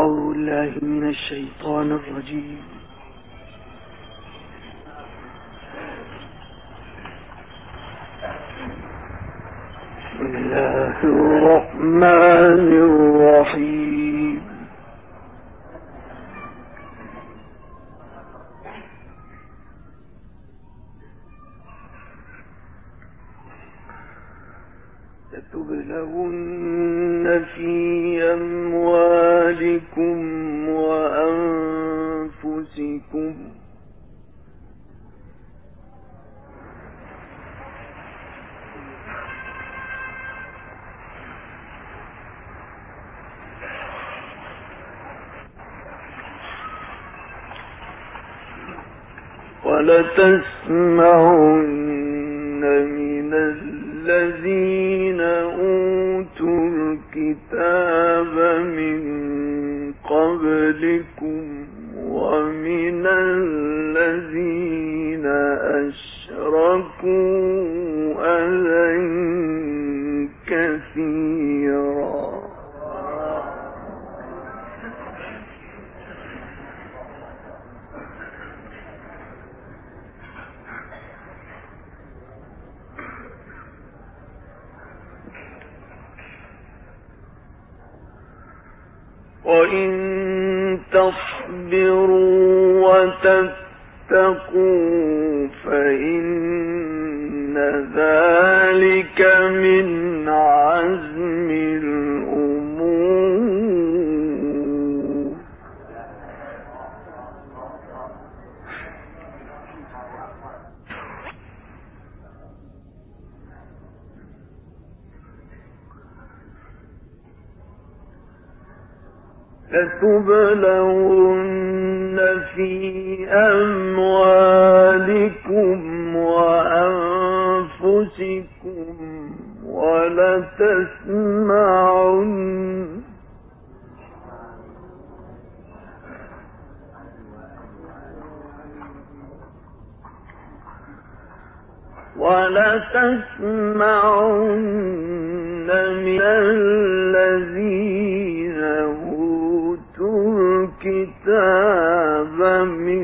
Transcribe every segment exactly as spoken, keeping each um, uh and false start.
أعوذ بالله من الشيطان الرجيم. بسم الله الرحمن الرحيم. لتبلغن في أموالكم وأنفسكم ولتسمعن من الذين أوتوا الكتاب من قبلكم ومن الذين أشركوا أذى كثيرا وإن تصبروا وتتقوا فإن ذلك من عزم الأمور. لتبلغن في أموالكم وأنفسكم ولتسمعن ولتسمعن من الذين أوتوا الكتاب من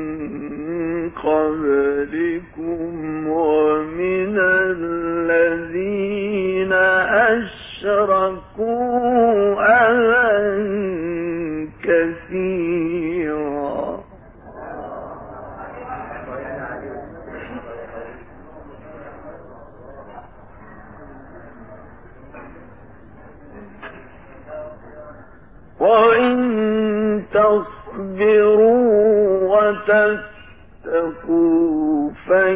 قبلكم ومن الذين أشركوا أذى كثيرا وإن تصبروا وتتقوا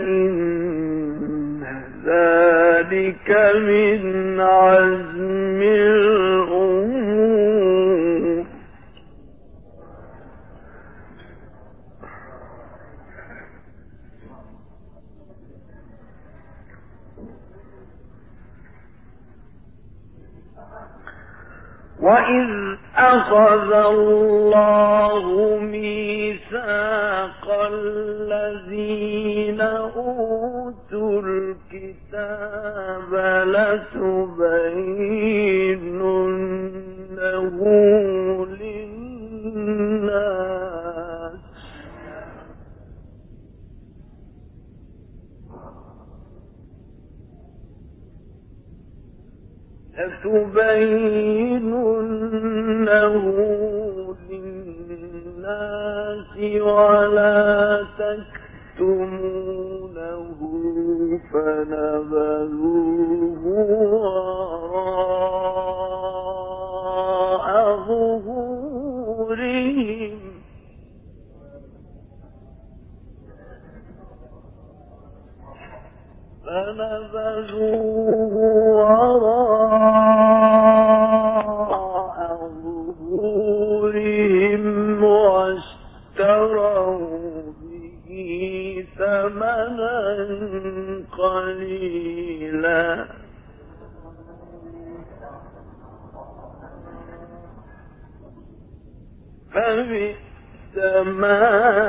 فإن ذلك من عزم الأمور. وَإِذْ أَخَذَ اللَّهُ مِيثَاقَ الَّذِينَ أُوتُوا الْكِتَابَ لَتُبَيِّنُنَّهُ لِلنَّاسِ لتبيننه للناس ولا تكتمونه فنبذوه وراء ظهورهم فنبذوه وراء ظهورهم واشتروا به ثمنا قليلا فبئس ما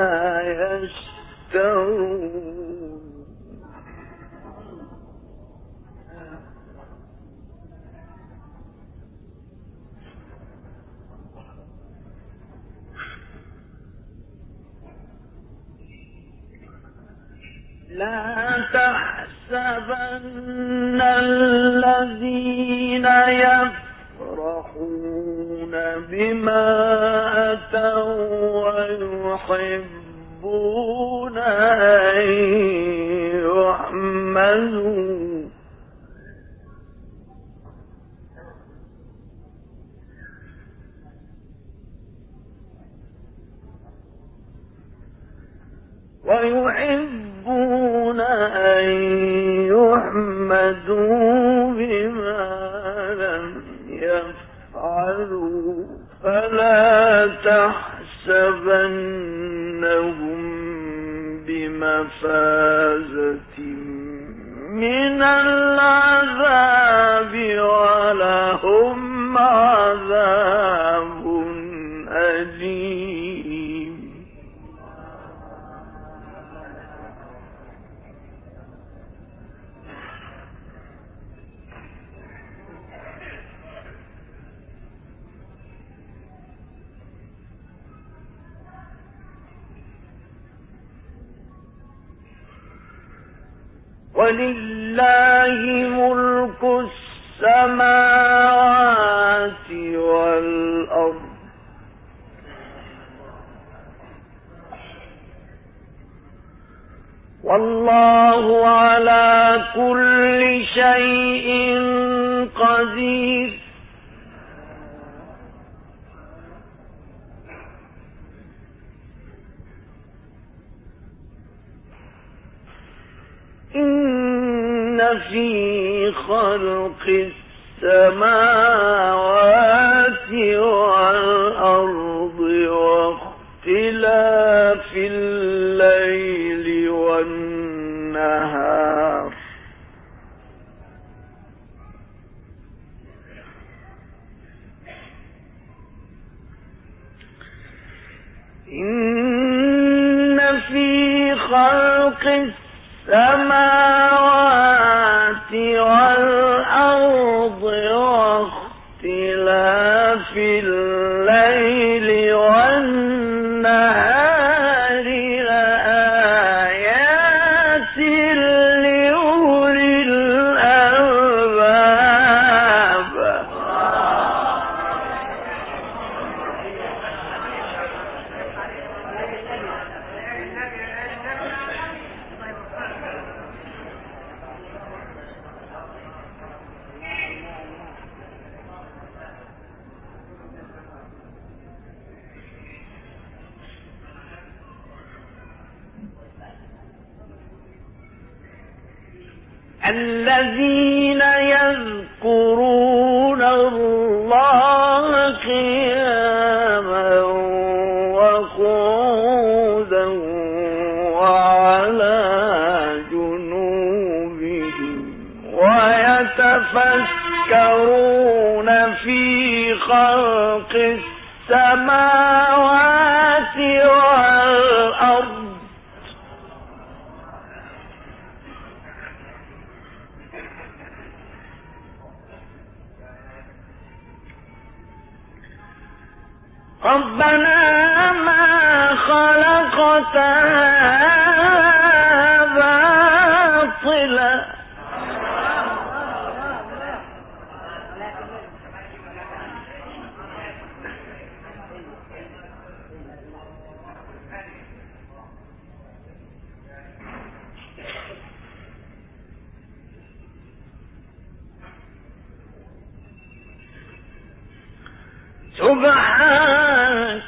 يشترون. لا تحسبن الذين يفرحون بما أتوا ويحبون أن يحمدوا ويحبون أن يحمدوا بما لم يفعلوا فلا تحسبنهم بمفازة من العذاب ولهم عذاب أليم. ولله ملك السماوات والأرض والله على كل شيء قدير. إن في خلق السماوات والأرض واختلاف الليل والنهار إن في خلق السماوات والأرض واختلاف الليل والنهار لآيات لأولي الألباب. الذين يذكرون الله قياما وقعودا وعلى جنوبهم ويتفكرون في خلق السماوات والأرض ربنا ما خلقت هذا باطلا سبحانك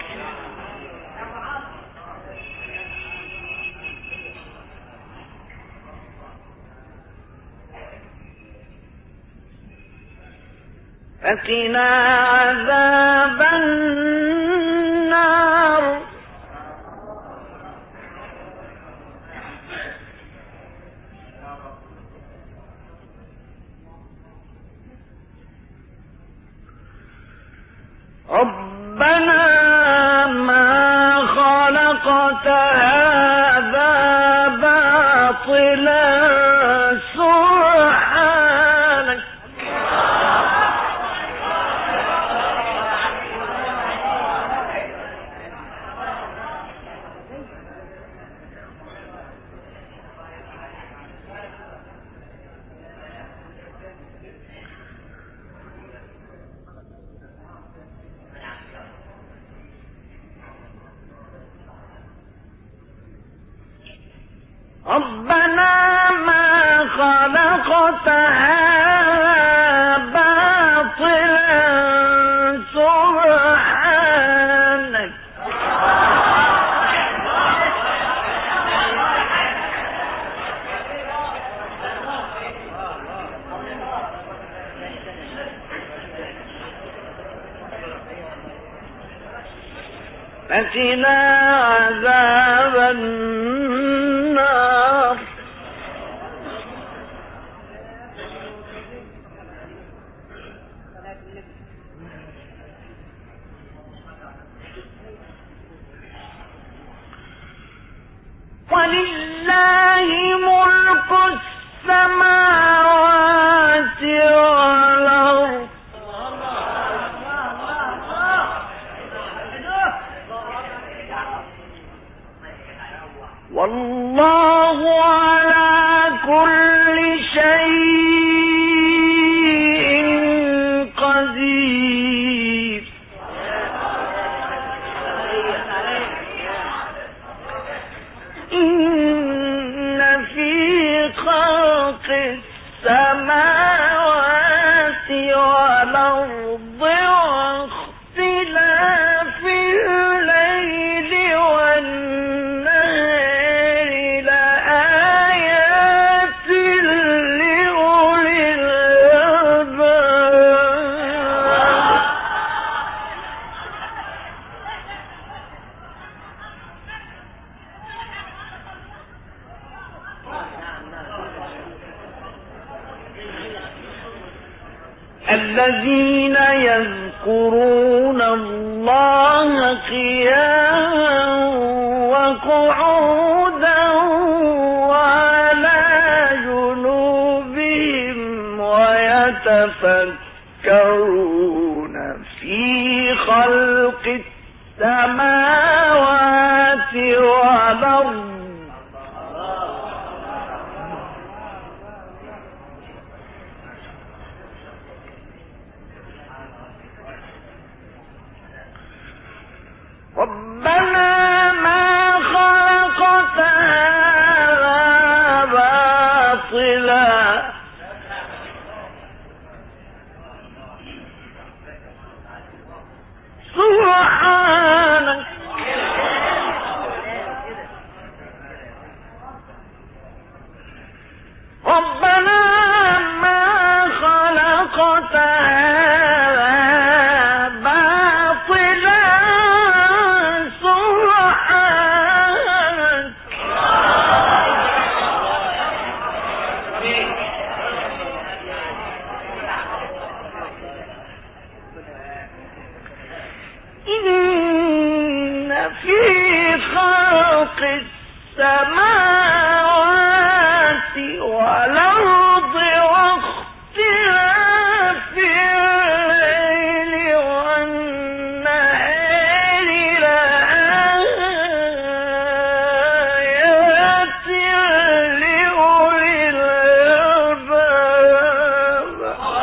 فقنا عذاب النار. ربنا ما خلقت هذا باطلا سبحانك فقنا عذاب النار. ولله ملك السماوات والأرض والله على كل شيء قدير. إن في خلق السماوات والأرض واختلاف الليل والنهار لآيات لأولي الألباب. الذين يذكرون الله قياما وقعودا وعلى جنوبهم ويتفكرون في خلق السماوات والأرض ربنا ما خلقت هذا باطلا سبحانك ربنا ما خلقت هذا باطلا إن في خلق السماوات والأرض واختلاف الليل والنهار لآيات لأولي الألباب.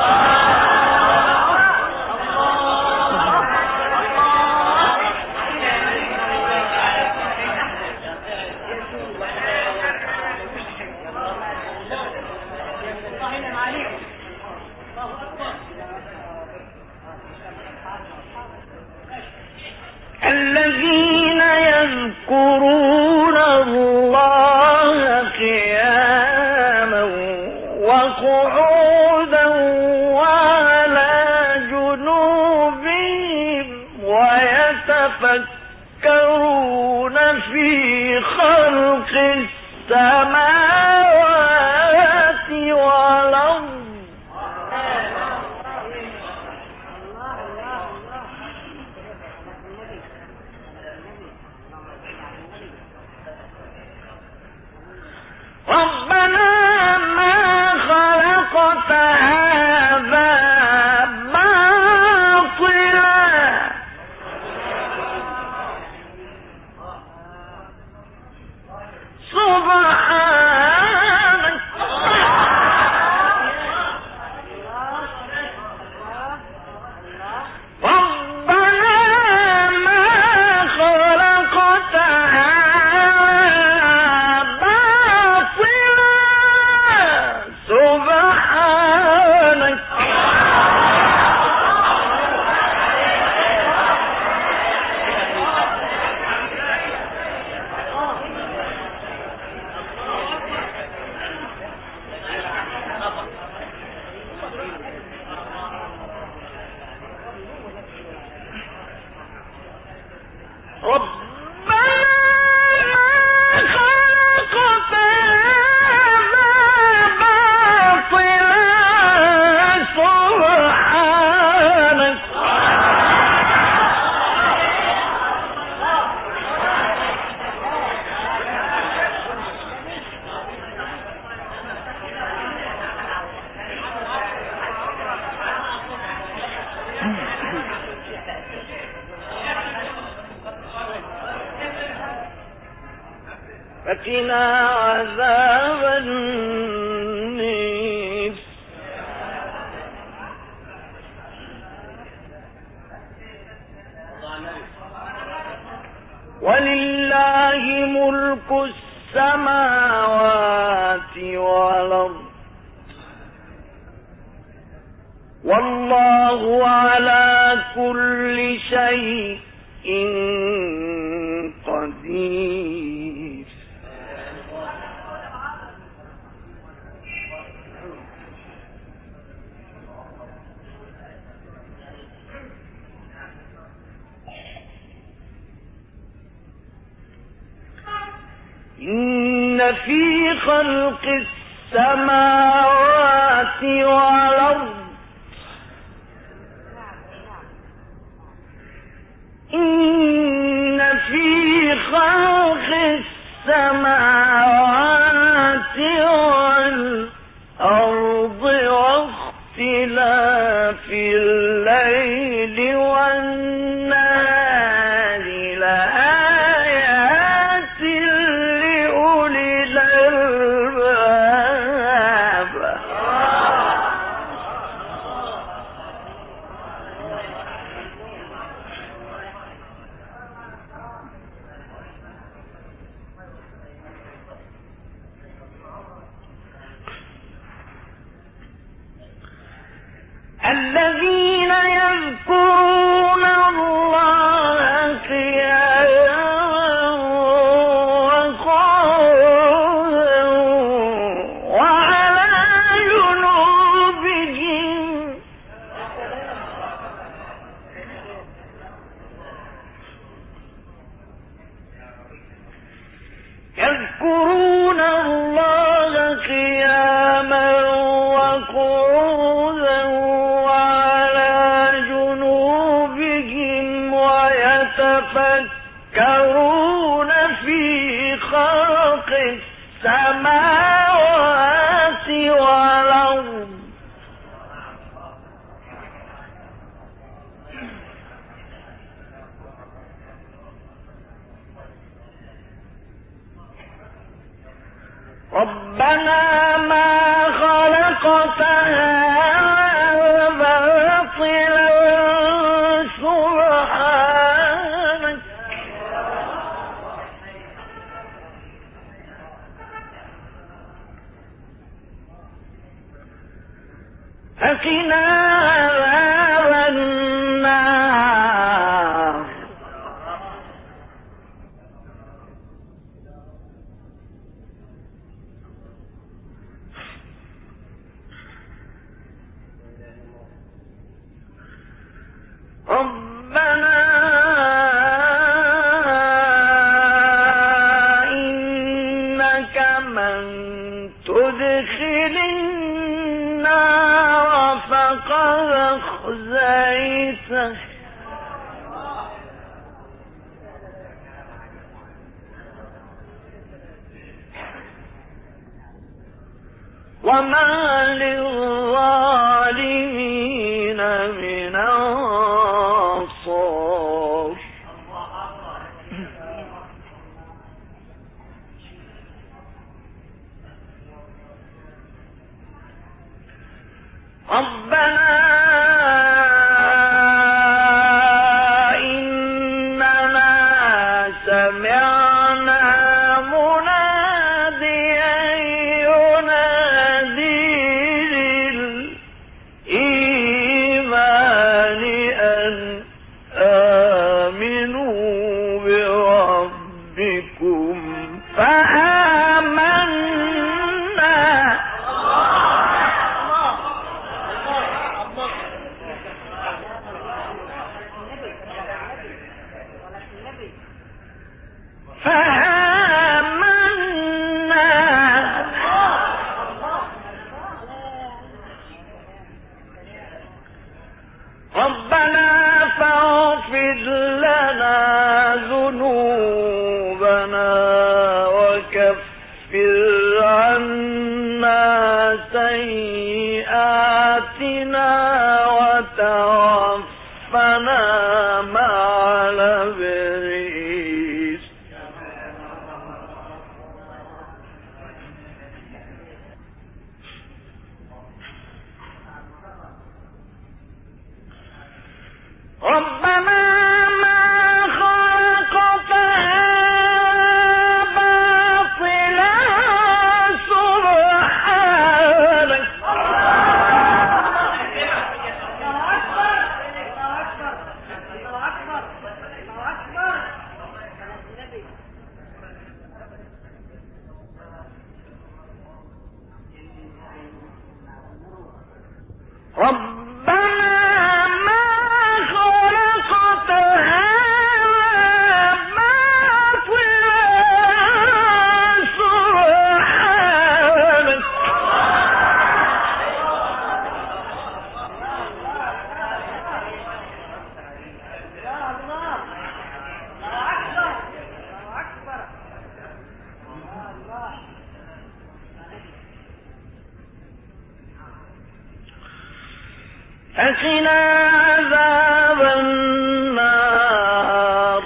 الذين يذكرون الله قياما وقعودا وعلى جنوبهم ويتفكرون في خلق السماوات والأرض ربنا ما خلقت هذا باطلا سبحانك فقنا عذاب النير. ولله ملك السماوات والأرض والله على كل شيء قدير. إن في خلق السماوات والأرض إن في خلق السماوات والأرض واختلاف الليل والنهار لآيات لأولي الألباب. الذين يذكرون الله قياما وقعودا وعلى جنوبهم يذكرون الله قياما وقعودا يتفكرون في خلق السماوات والأرض ربنا ما خلقت هذا باطلا سبحانك فقنا عذاب النار. ربنا إنك من تدخل النار فقد أخزيته وما للظالمين من أنصار. ربنا إننا سمعنا مناديا ينادي لنا ذنوبنا وكفر عنا سيئاتنا وتوفنا مع الأبرار. ربنا ما خلقت هذا باطلا سبحانك ربنا ما خلقت هذا باطلا سبحانك فقنا عذاب النار.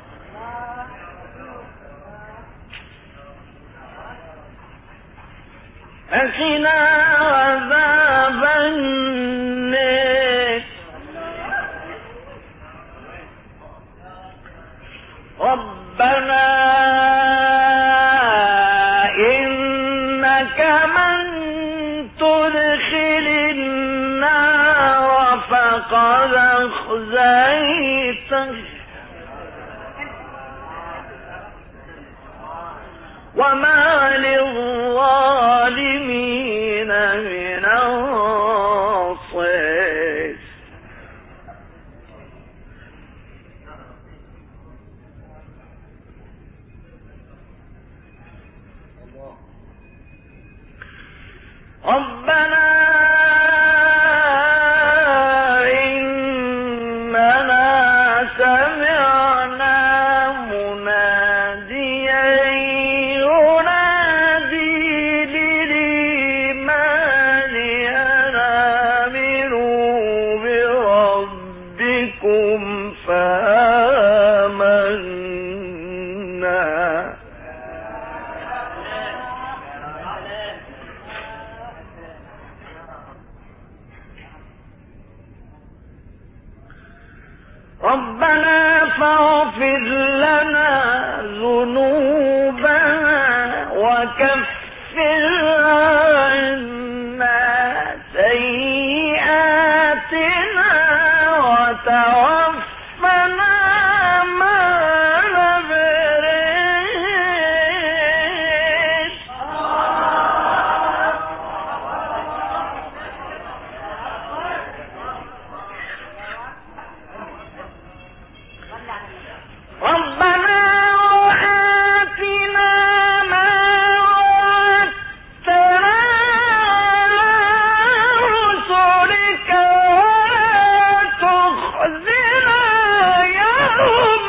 فقنا عذاب النار. ربنا إنك من تدخل النار فقد أخزيته وما للظالمين من أنصار. ربنا إننا سمعنا مناديا ينادي للإيمان أن آمنوا بربكم فآمنا. ربنا فاغفر لنا ذنوبنا وكفر عنا سيئاتنا وتوفنا مع الأبرار. ربنا وآتنا ما وعدتنا على رسلك ولا تخزنا يوم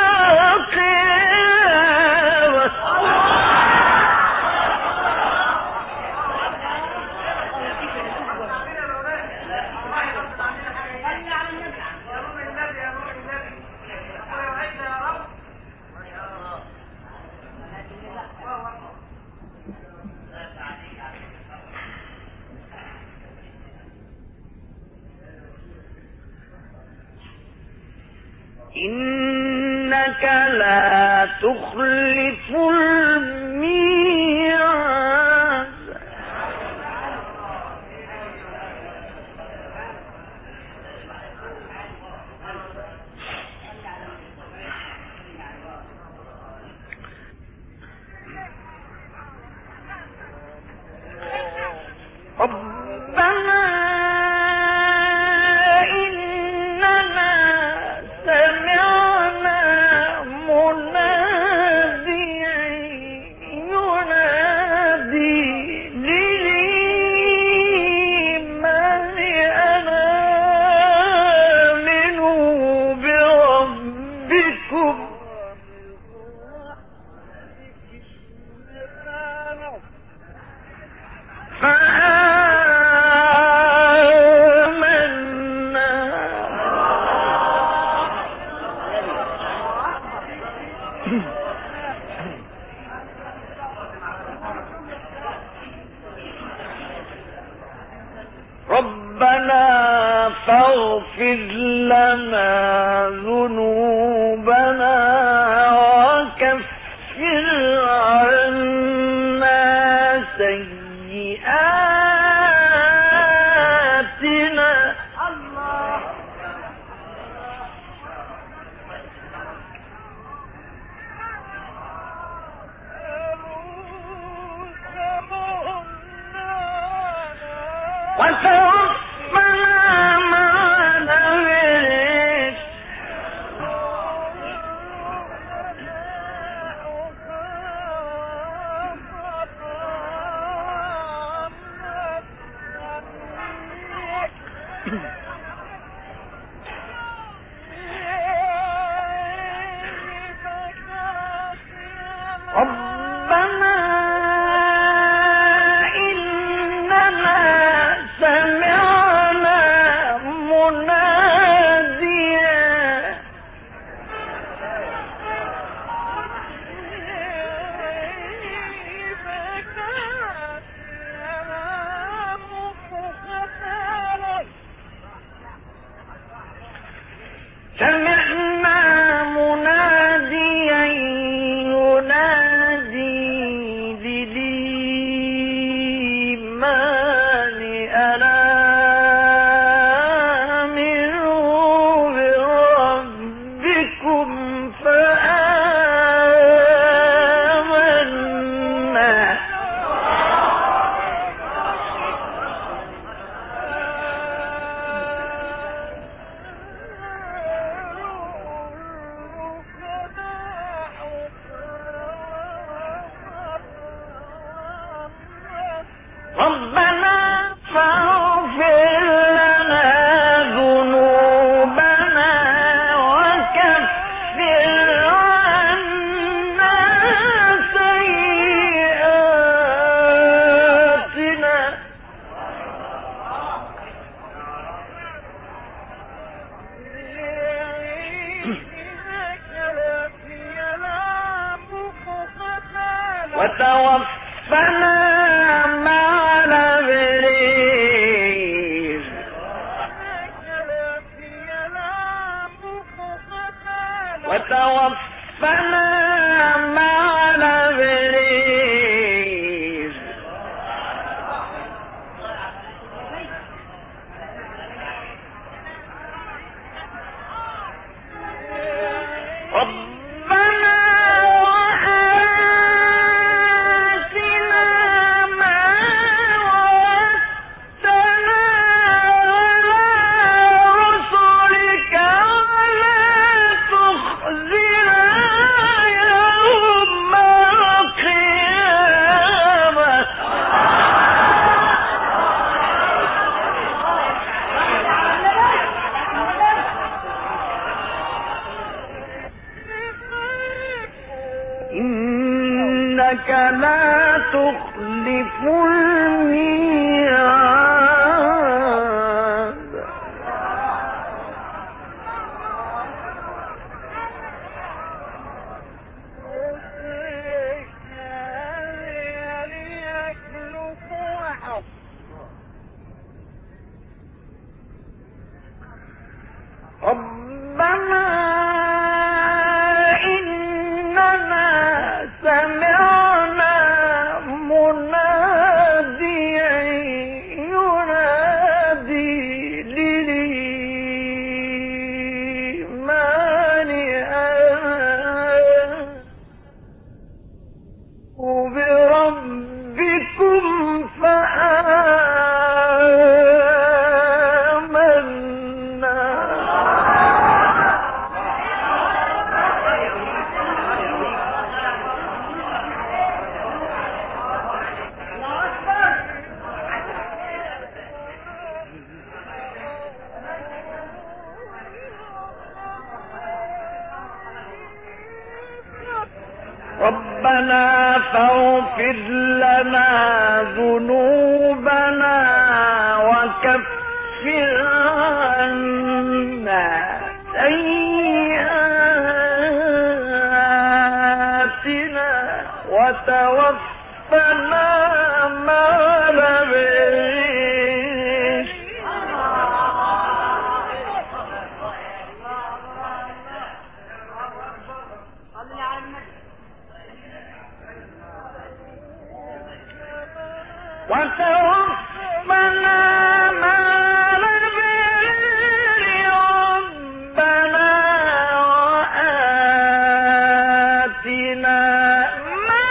القيامة. إنك لا تخلف الميعاد. ربنا إننا سمعنا مناديا ربنا فاغفر لنا ذنوبنا وكفر عنا سيئاتنا. الله وتوفنا مع الأبرار. ربنا إننا سمعنا مناديا سمعنا مناديا ينادي للإيمان ألا آمنوا بربكم فآمنا. ربنا فاغفر لنا ذنوبنا وكفر عنا سيئاتنا. وتوفنا مع الأبرار. وتوفنا مع الأبرار. ربنا وآتنا ما وعدتنا على رسلك ولا تخزنا يوم القيامة. إنك لا تخلف الميعاد. ربنا إننا سمعنا مناديا ينادي للإيمان آمنوا بربكم فآمنا. ربنا فاغفر لنا ذنوبنا وكفر عنا سيئاتنا وتوفنا مع الأبرار. وتوفنا مع الأبرار ربنا وآتنا ما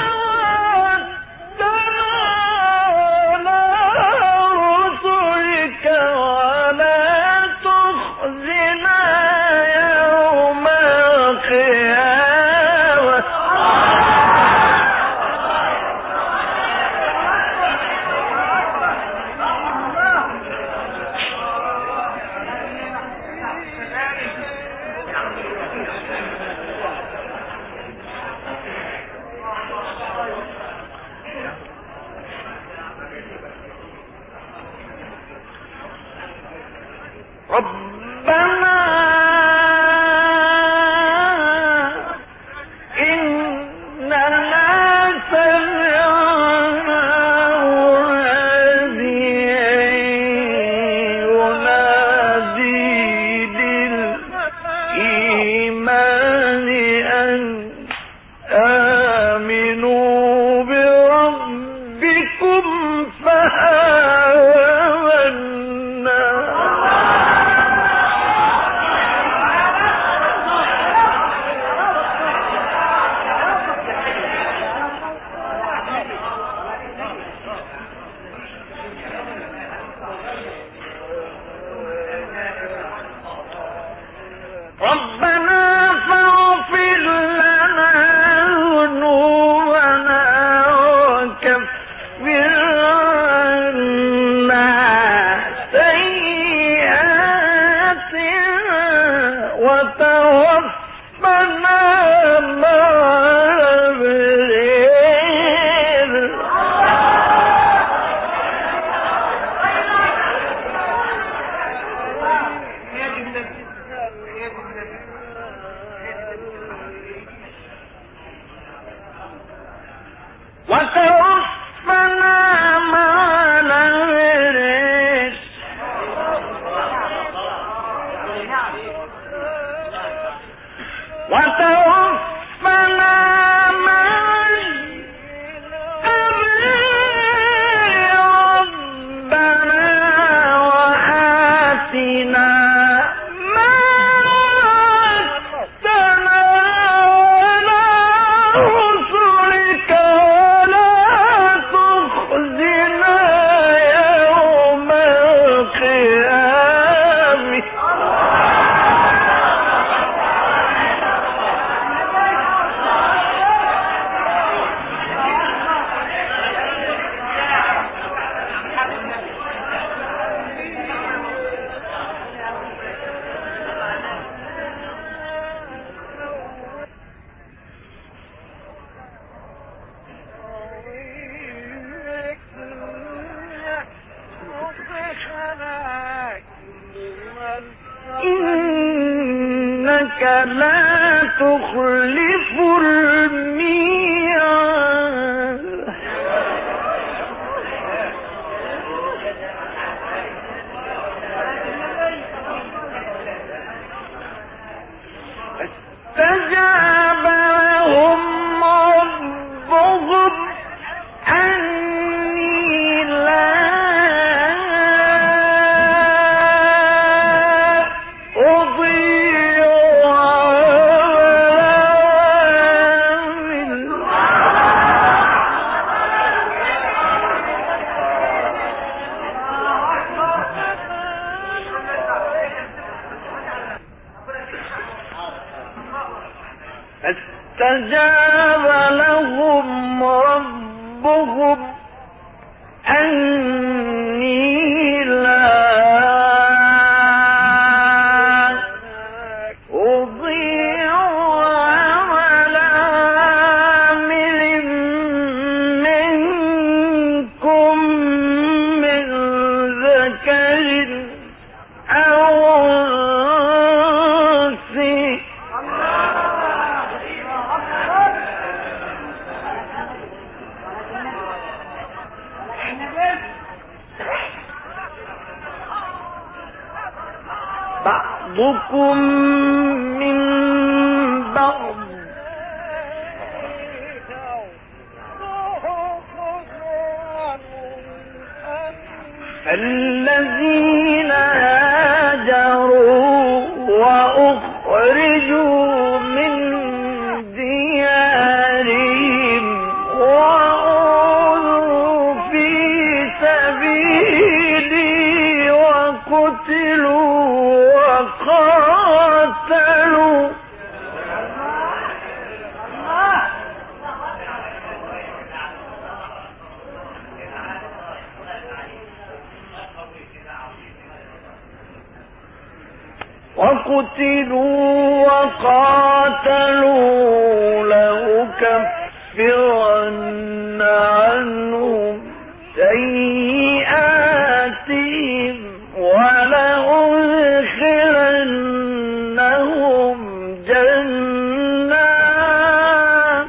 وعدتنا على رسلك ولا تخزنا يوم القيامة. ربنا إننا سمعنا مناديا ينادي للإيمان أن آمنوا بربكم فآمنا. ربنا فاغفر لنا ذنوبنا وكفر عنا سيئاتنا وتوفنا مع الأبرار. وتوفنا مع الأبرار. وتوفنا مع الأبرار ربنا وآتنا ما وعدتنا على رسلك ولا تخزنا يوم القيامة. إنك لا تخلف الميعاد. فاستجاب لهم ربهم أني لا أضيع عمل فاستجاب لهم ربهم أني لا أضيع عمل عامل منكم من ذكر أو أنثى بعضكم من بعض فالذين هاجروا وأخرجوا من ديارهم وأوذوا في سبيلي وقتلوا وقاتلوا وقتلوا وقاتلوا لأكفرن عنهم سيئاتهم ولأدخلنهم جنات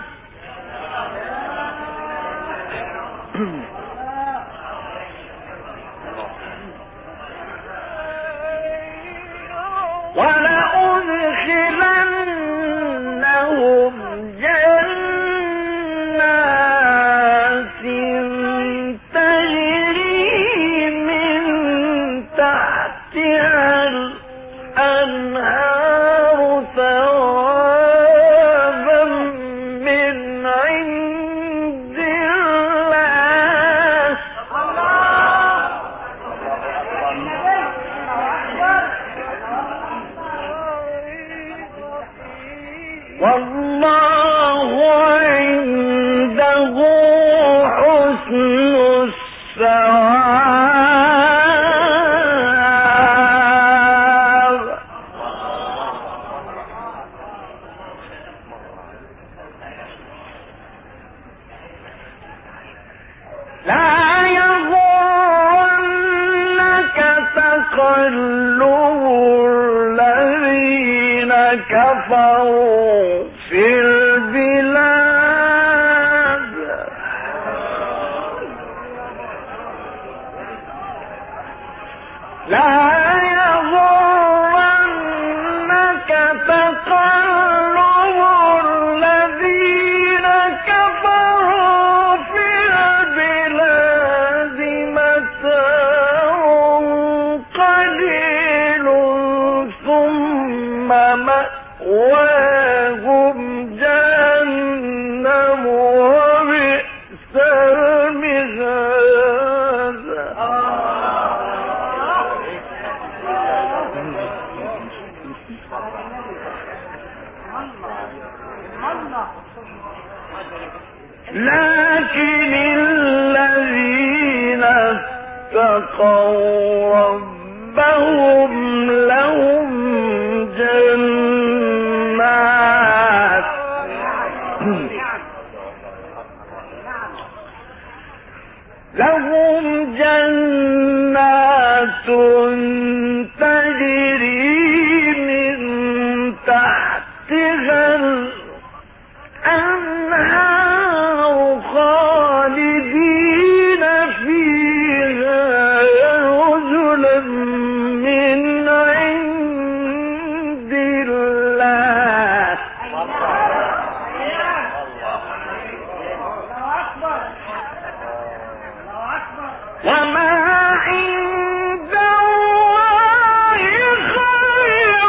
ولأدخلنهم جنات تجري من تحتها الأنهار ثوابا من عند الله والله عنده حسن الثواب. لا يغرنك تقلب الذين كفروا في البلاد لا يغرنك تقلب الذين كفروا في البلاد متاع قليل ثم مأواهم جهنم وبئس المهاد. لكن الذين اتقوا ربهم لهم جنات لهم جنات تجري من تحتها الأنهار خالدين فيها نزلا من عند الله. وما عند الله خير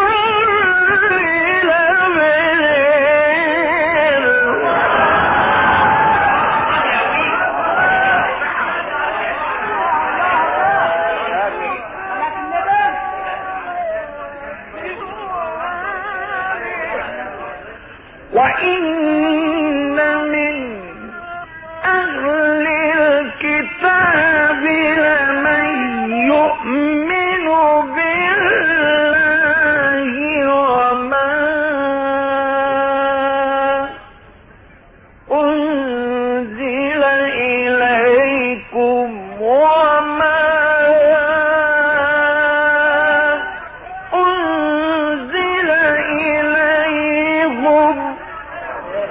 للأبرار. وإن من أهل الكتاب لمن يؤمن بالله وما أنزل إليكم وما أنزل إليهم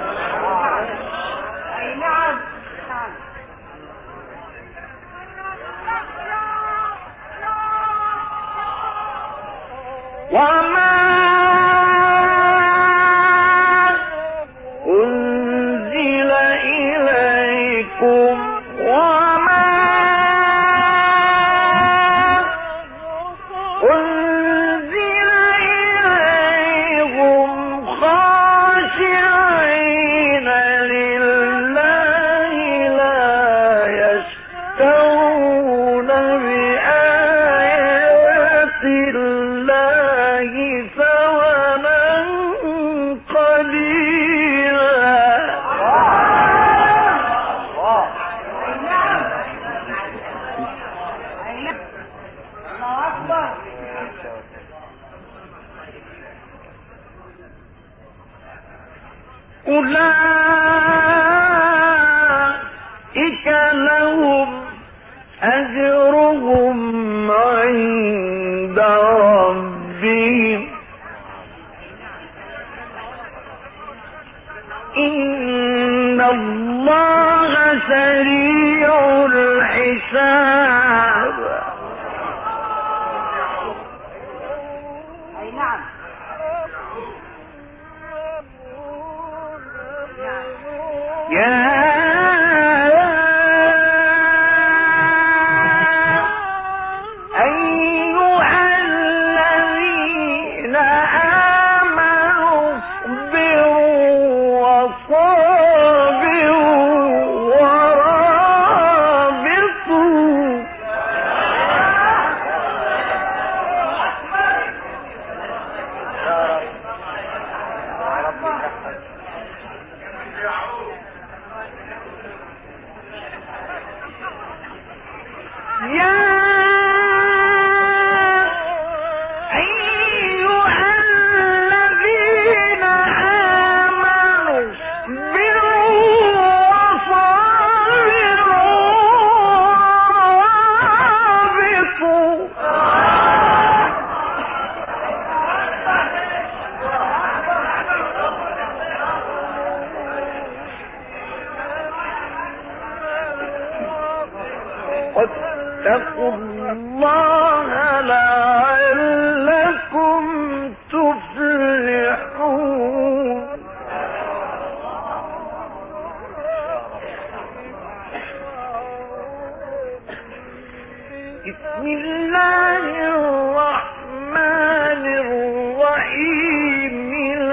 خاشعين لله لا يشترون بآيات الله ثمنا قليلا. أولئك لهم أجرهم عند ربهم إن الله سريع الحساب. أي نعم. يا أيها الذين آمنوا اصبروا وصابروا ورابطوا يا أيها الذين آمنوا اصبروا وصابروا ورابطوا واتقوا الله لعلكم تفلحون. بسم الله الرحمن الرحيم.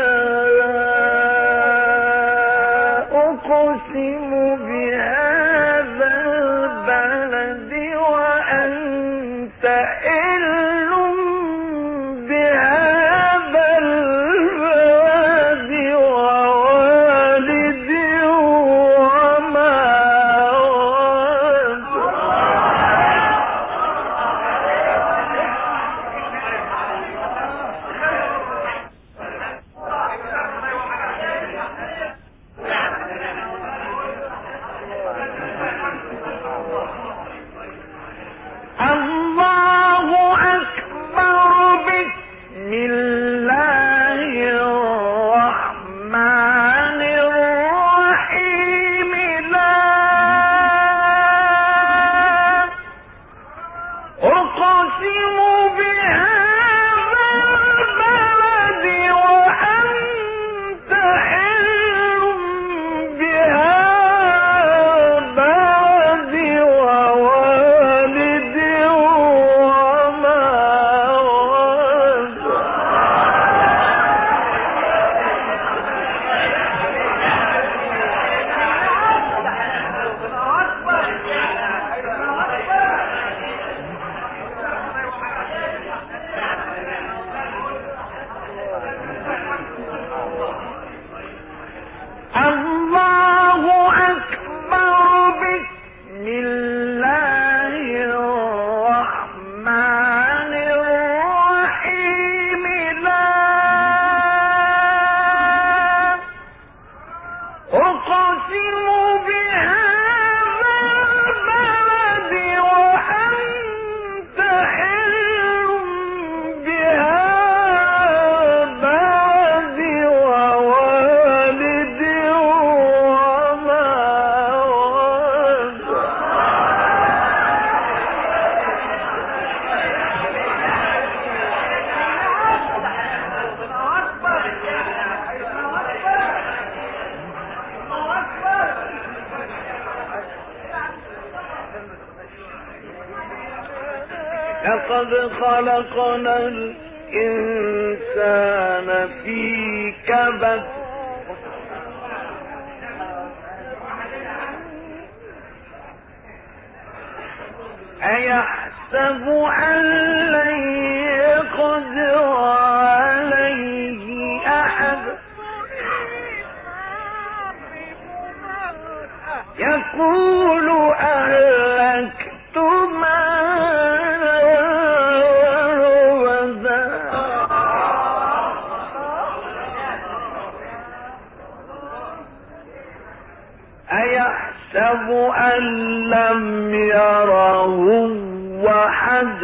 لا أقسم بهذا البلد وأنت حل بهذا البلد ووالد وما ولد. الله أكبر. بسم الله الرحمن الرحيم. لا أقسم بهذا البلد وأنت حل بهذا البلد ووالد وما ولد. الله أكبر. بسم الله الرحمن الرحيم. لا أقسم بهذا البلد وأنت حل بهذا البلد ووالد وما ولد. لقد خلقنا الإنسان في كبد أيحسب أن لن يقدر عليه أحد يقول أهلكت مالا وولدا أيحسب أن لم يره أحد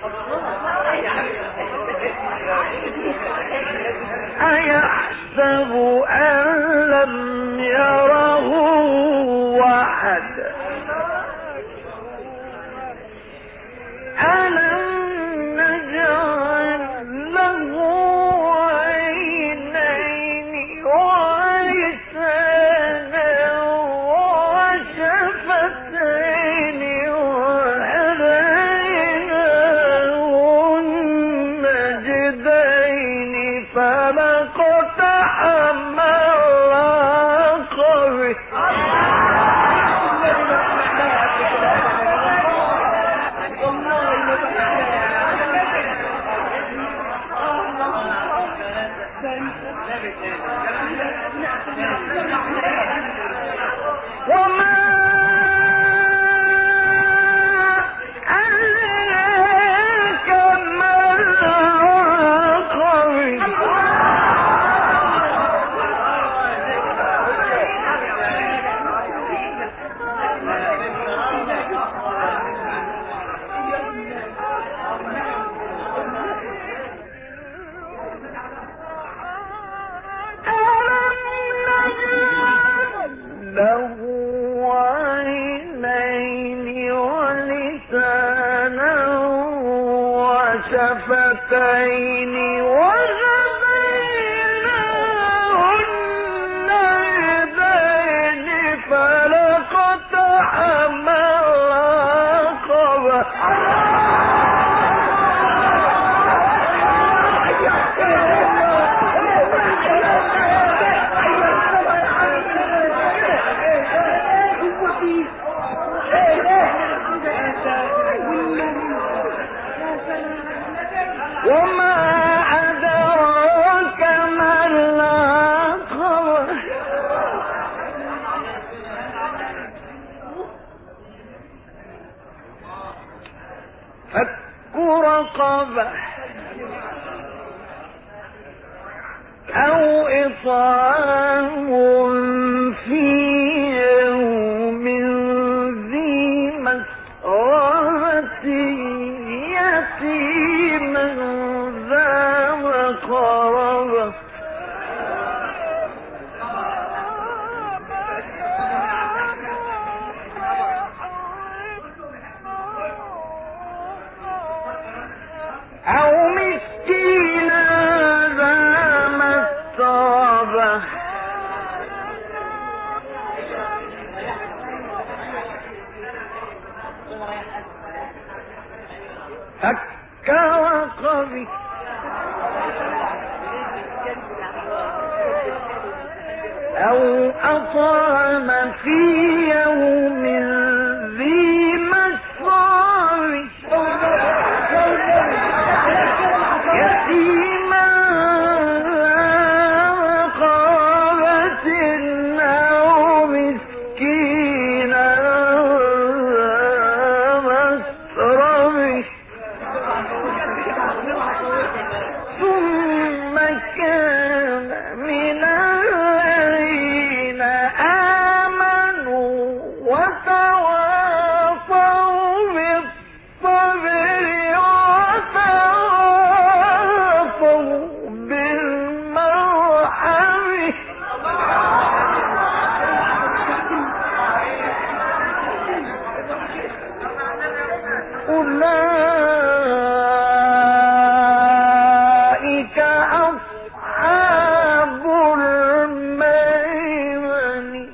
أيحسب أن لم يره أحد ألم نجعل له عينين ولسانا وشفتين وهديناه النجدين فلاقتحم العقبة وما أدراك ما العقبة له عينين ولسانا وشفتين وهديناه النجدين فلاقتحم العقبة وما أدراك ما العقبة فك رقبة أو إطعام في يوم ذي مسغبة يتيما ذا مقربة أو مسكينا ذا مسغبة فك رقبة أو أطعم في يوم ذي مسغبة يتيما مقربة أو مسكينا مسربة ثم كان من الذين آمنوا وتواصوا بالصبر وتواصوا بالمرحمة أولئك أصحاب الميمنة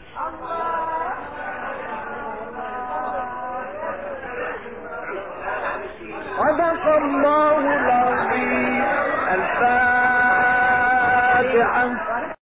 صدق الله